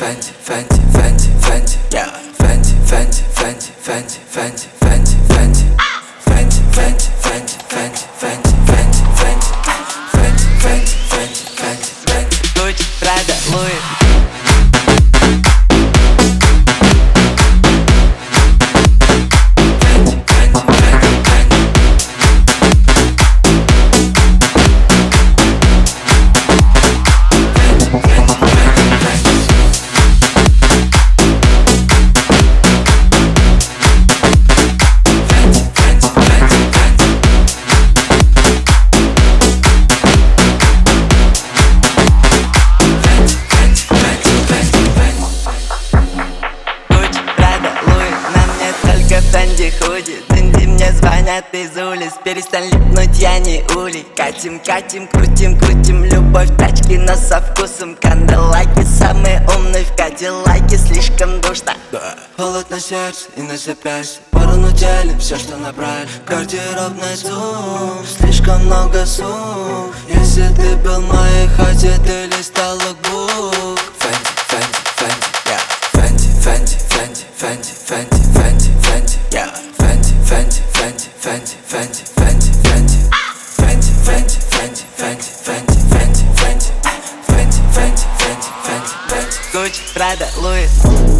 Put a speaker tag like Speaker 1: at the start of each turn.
Speaker 1: Fenty, Fenty, Fenty, Fenty, yeah. Fenty, Fenty, Fenty, Fenty, Fenty, Fenty, Fenty, Fenty, Fenty, Fenty, Fenty, Fenty, Fenty, Fenty, Fenty, Fenty, Fenty, Fenty, Fenty, Gucci, Prada, Louis. Фенди худи, Дэнди мне звонят из улиц. Перестань липнуть, я не улей. Катим, катим, крутим, крутим. Любовь, тачки, но со вкусом. Канделаки, самые умные в кадиллаке. Слишком душно.
Speaker 2: Холод на сердце и на запястье. Порону делим все, что набрали. Гардеробный зум, слишком много сумм. Если ты был в моей хате, ты листал логбук.
Speaker 1: Фенти, Фенти, Фенти, yeah. Фенти, Фенти, Фенти, Фенти, Фенти, Фенти, Фенти, yeah. Фенти, Фенти, Фенти, Фенти, Фенти, Фенти, Фенти, Фенти, Фенти, Фенти, Фенти, Фенти, Фенти, Фенти, Фенти, Фенти, Фенти, Фенти, Фенти,
Speaker 2: Gucci, Prada, Louis.